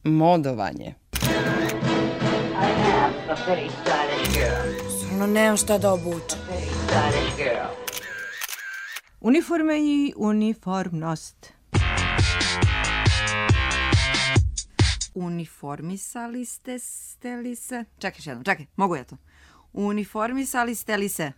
Modovanje. Stvarno nemam šta da obučem. Uniforme i uniformnost. Uniformisali ste li se? Čekaj, mogu ja to. Uniformisali ste li se?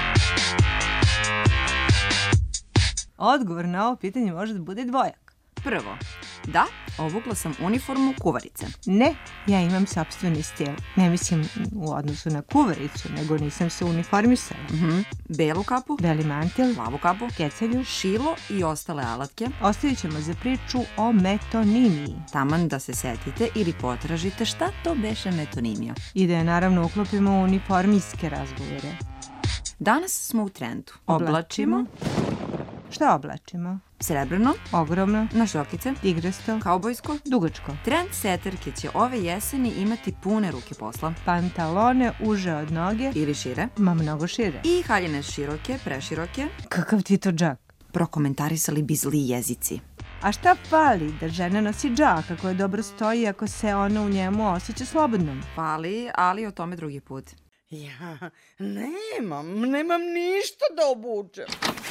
Odgovor na ovo pitanje može da bude dvojak. Prvo, da, obukla sam uniformu kuvarice. Ne, ja imam sopstveni stil. Ne mislim u odnosu na kuvaricu, nego nisam se uniformisala. Belu kapu, Beli mantil, plavu kapu, kecelju, šilo i ostale alatke. ostavit ćemo za priču o metonimiji. Taman da se setite ili potražite šta to beše metonimija. I da je naravno uklopimo u uniformijske razgovore. Danas smo u trendu. Oblačimo Šta oblačimo? srebrno, Ogromno, na šljokice, tigrasto, kaubojsko. dugačko. Trendseterke će ove jeseni imati pune ruke posla. Pantalone uže od noge, Ili šire. ma mnogo šire. I haljine široke, preširoke. Kakav ti to džak? Prokomentarisali bi zli jezici. A šta fali da žena nosi džak ako je dobro stoji, ako se ona u njemu osjeća slobodnom? Fali, ali o tome drugi put. Ja nemam ništa da obučem.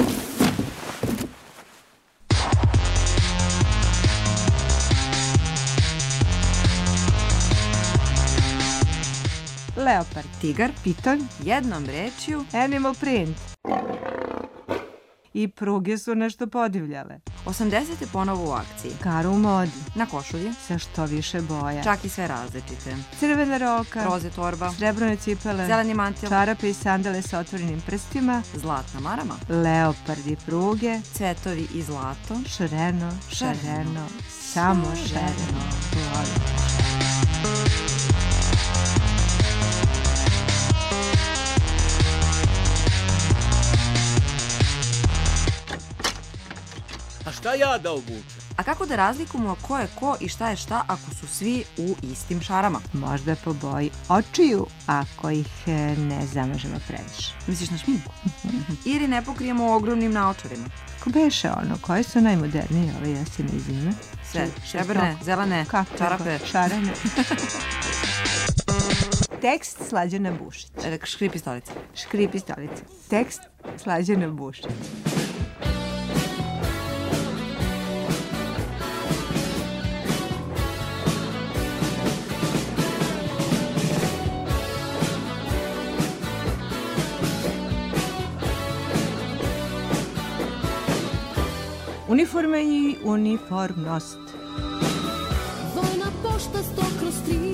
Leopard, Tigar, piton, jednom rečju, animal print. I pruge su nešto podivljale. 80. ponovo u akciji. Karo u modi, Na košulji, sa što više boja. čak i sve različite. Crvena roka, Roze torba, srebrne cipele, zeleni mantil, čarape i sandale sa otvorenim prstima, zlatna marama, leopardi pruge, cvetovi i zlato. šareno, samo šareno. A šta ja da obučem? A kako da razlikujemo ko je ko i šta je šta ako su svi u istim šarama? Možda po boji očiju, ako ih ne zamažemo previše. Misliš na šminku? Ili ne pokrijemo ogromnim naočarima? Ko beše ono, koje su najmodernije ove jesene i zime? Sve, srebrne, zelene, Kako čarape. šarene. Tekst Slađana Bušić. Škripi stolice. Škripi stolice. Tekst Slađana Bušić. Uniforme i uniformnost. Vojna pošta 100/3